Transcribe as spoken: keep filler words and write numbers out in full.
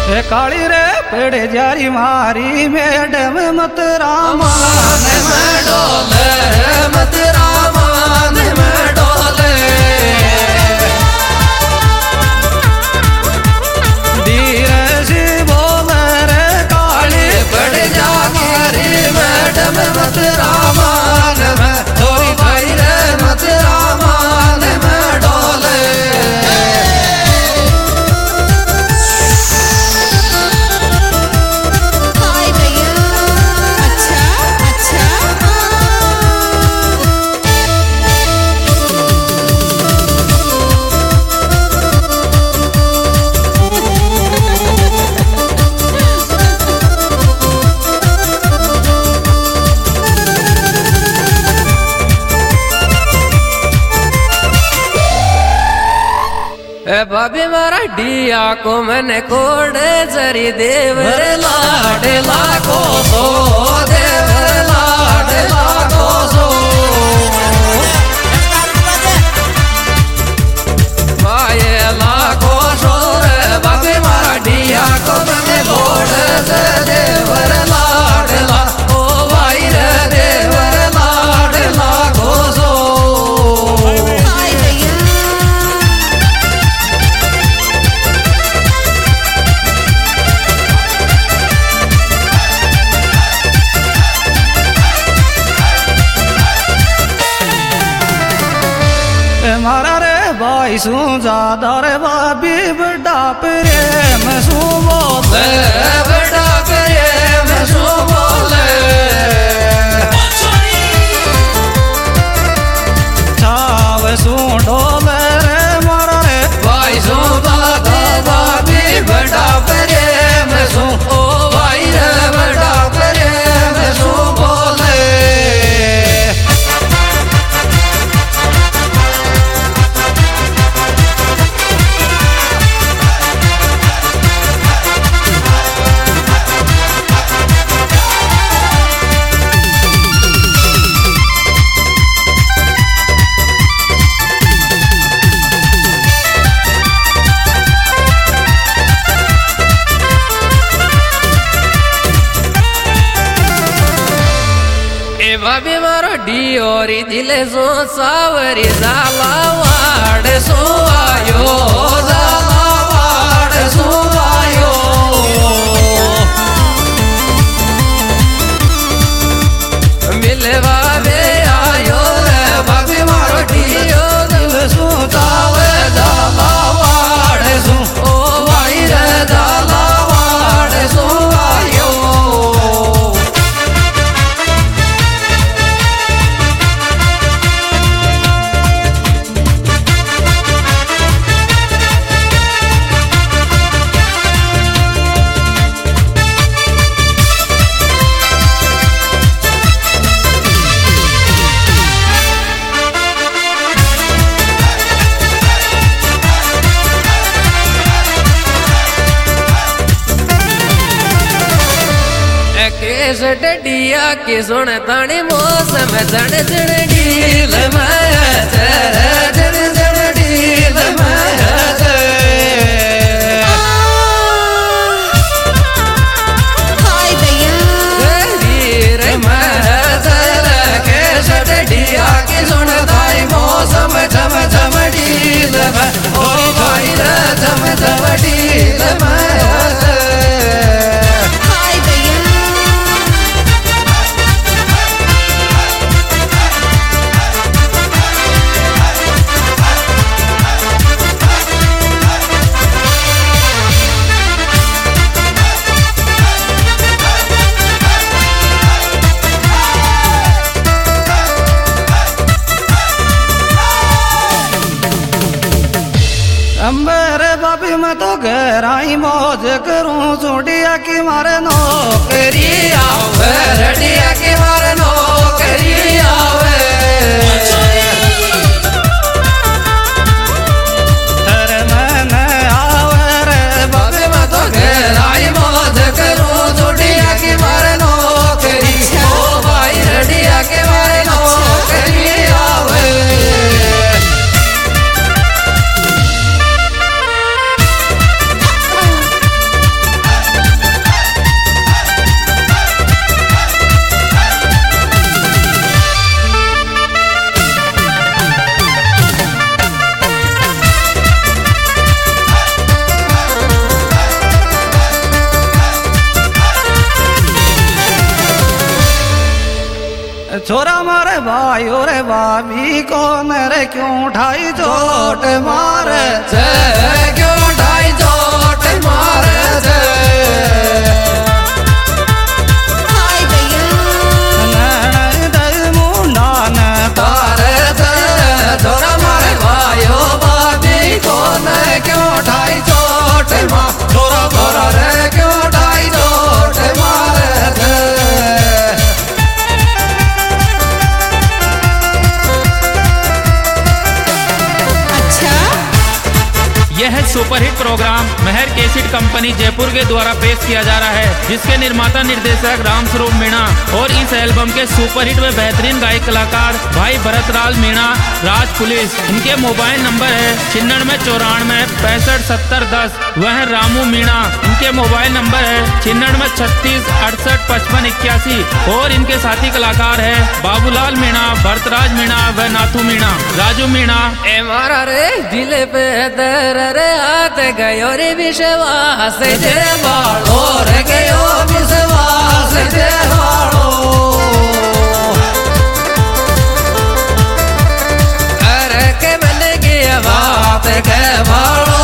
ए काली रे पेड़े जारी मारी मैडम मत रामान में डोले मत रामान में डोले धीरे से बोले रे काली पेड़े जा मारी मैडम मत रामान में थोड़ी भाई रे मत रामान में डोले भाभी मारा डिया को मैंने कोड़े जरी देवर लाडे लाखो सो देवर लाडे लाखो सो माये लाखो सो रे भाभी मारा डिया को मैंने कोड़े जरी देवर लाडे लाखो भाई रे देवर लाडे लाखो सो मारा रे भाई सू ज्यादा रे भाभी बड़ा प्रेम सू बोले बड़ा प्रेम सू बोले छाव सू डोले रे मारा रे भाई सू बाधा भाभी बड़ा प्रेम सू ओ भाई रे बड़ा प्रेम सू बोले भाभी मारो डियोरी दिले सो सावरी जाला वाड सो आयो जाला वाड सो आयो मिलवा बे आयो रे भाभी मारो डियो दिले सो सावे जाला वाड सो ओ भाई रे जाला वाड सो आयो केस डडिया की सुन तानी मौसम जन जन डील माया जन जन डील माया हाय भैया रे माया केस डडिया की सुन तानी मौसम झम झम डील ओ भाई रे झम झम डील माया मेरे भाभी मैं तो गहराई मौज करूं सुडिया की मारे नौकरी आवे रडिया की मारे नौकरी आवे अरे मैंने आवे रे भाभी मैं तो गहराई मौज करूं सुडिया की मारे नौकरी ओ भाई रडिया की मारे नौकरी आवे छोरा मारे भाई रे भाभी कौन रे क्यों ठाई चोट मारे छे क्यों ठाई चोट मारे छे हाय भैया नैन दल मुंडा न तारे छे छोरा मारे भाइयों भाभी कौन क्यों ठाई चोट मारे छोरा छोरा रे क्यों ठाई चोट मारे छे यह superhit programme Mehar cassette company Jaipur के द्वारा पेश किया जा रहा है, जिसके निर्माता निर्देशक रामस्वरूप मीणा और इस एल्बम के सुपरहिट व बेहतरीन गायक कलाकार भाई भरतलाल मीणा राज पुलिस। इनके मोबाइल नंबर है छिन्नवे चौरानवे पैंसठ सत्तर दस। वह रामू मीणा, इनके मोबाइल नंबर है छिन्नवे छत्तीस अड़सठ पचपन इक्यासी। और इनके साथी कलाकार है बाबूलाल मीणा, भरतराज मीणा व नाथू मीणा। राजू मीणा ए मारा रे दिल पे दर रे हाथ गयो रे विश्वास जे बाड़ो रे गयो विश्वास जे बाड़ो अरे के मन की बात के बाड़ो